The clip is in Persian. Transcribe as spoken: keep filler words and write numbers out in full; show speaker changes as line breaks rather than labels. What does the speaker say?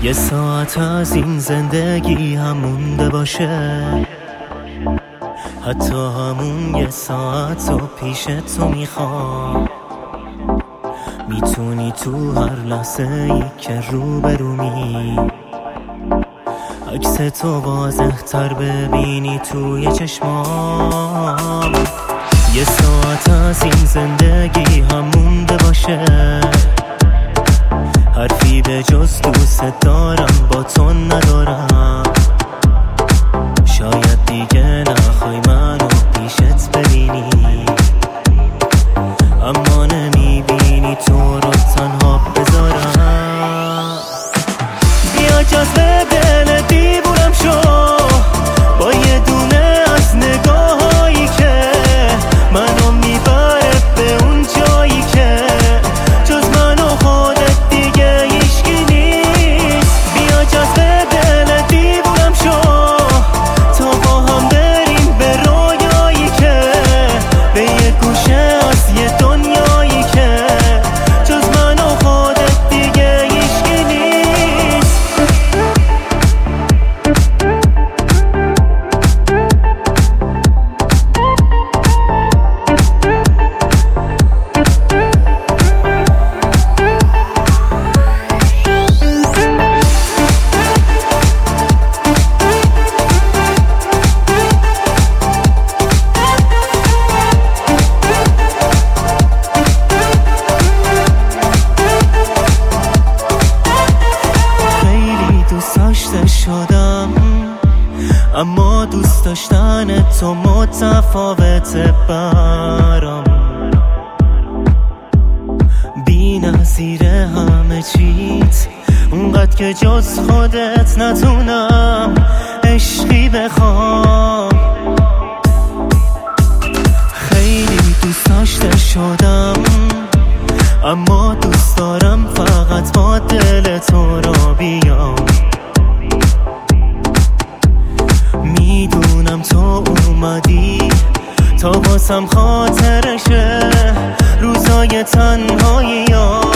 یه ساعت از این زندگی هم مونده باشه، حتی همون یه ساعت رو پیش تو میخوام. میتونی تو هر لحظه ای که رو برومی عکس تو واضح تر ببینی توی چشمام. یه ساعت از این زندگی هم مونده باشه، حرفی به جز دوست دارم با تو ندارم. شاید دیگه نخوای منو پیشت ببینی، اما نمیبینی تو رو تنها بذارم. بیا جذب دل دیوونم شو با یه دونه از نگاهایی که منو میبره به اون جایی که جز من و خودت دیگه هیچکی نیست. بیا جذب دل دیوونم شو تا با هم بریم به رویایی که به یه گوشه از یه دنیایی که جز من و خودت دیگه هیچکی نیست. شدم اما دوست داشتن تو متفاوته برام، بی نظیر همه چیت، اونقدر که جز خودت نتونم عشقی بخوام. خیلی دوست داشته شدم اما دوست دارم فقط با دل تو را بیام. میدونم تو اومدی تا واسم خاطرشه روزای تنهایی.